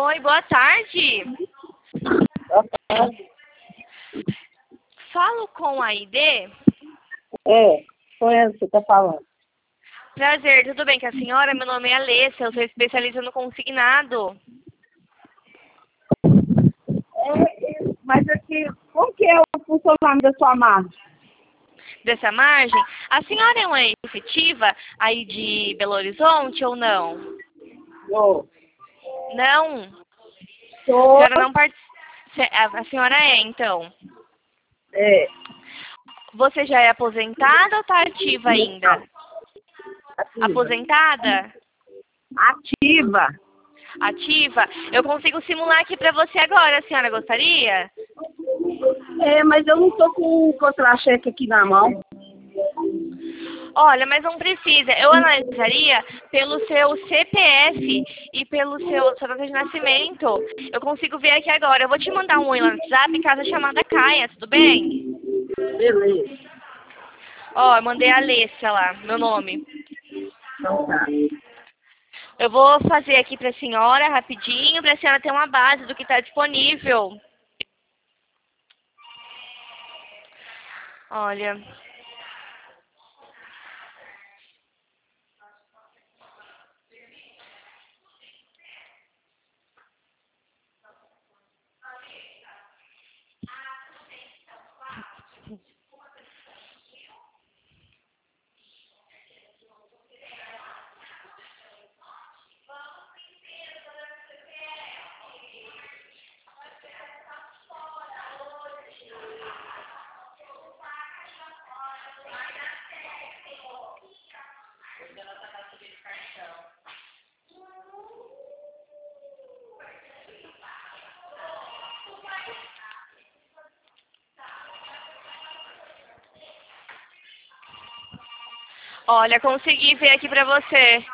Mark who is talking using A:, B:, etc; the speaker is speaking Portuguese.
A: Oi, boa tarde.
B: Boa tarde.
A: Falo com a Aide?
B: Sou eu que você está falando.
A: Prazer, tudo bem com a senhora? Meu nome é Alessia, eu sou especialista no consignado.
B: Mas aqui, como que é o funcionamento da sua marca?
A: Dessa margem, a senhora é uma efetiva aí de Belo Horizonte ou não?
B: Sou.
A: Não? A
B: Sou.
A: senhora não participa. A senhora é, então.
B: É.
A: Você já é aposentada ou está ativa ainda?
B: Ativa.
A: Aposentada?
B: Ativa.
A: Ativa? Eu consigo simular aqui para você agora, a senhora gostaria?
B: Mas eu não estou com o contra-cheque aqui na mão.
A: Olha, mas não precisa. Eu analisaria pelo seu CPF e pelo sua data de nascimento. Eu consigo ver aqui agora. Eu vou te mandar um oi no WhatsApp caso a chamada caia, tudo bem?
B: Beleza.
A: Ó, eu mandei a Alessia lá, meu nome.
B: Então tá.
A: Eu vou fazer aqui pra senhora rapidinho, pra senhora ter uma base do que está disponível. Olha. Olha, consegui ver aqui pra você.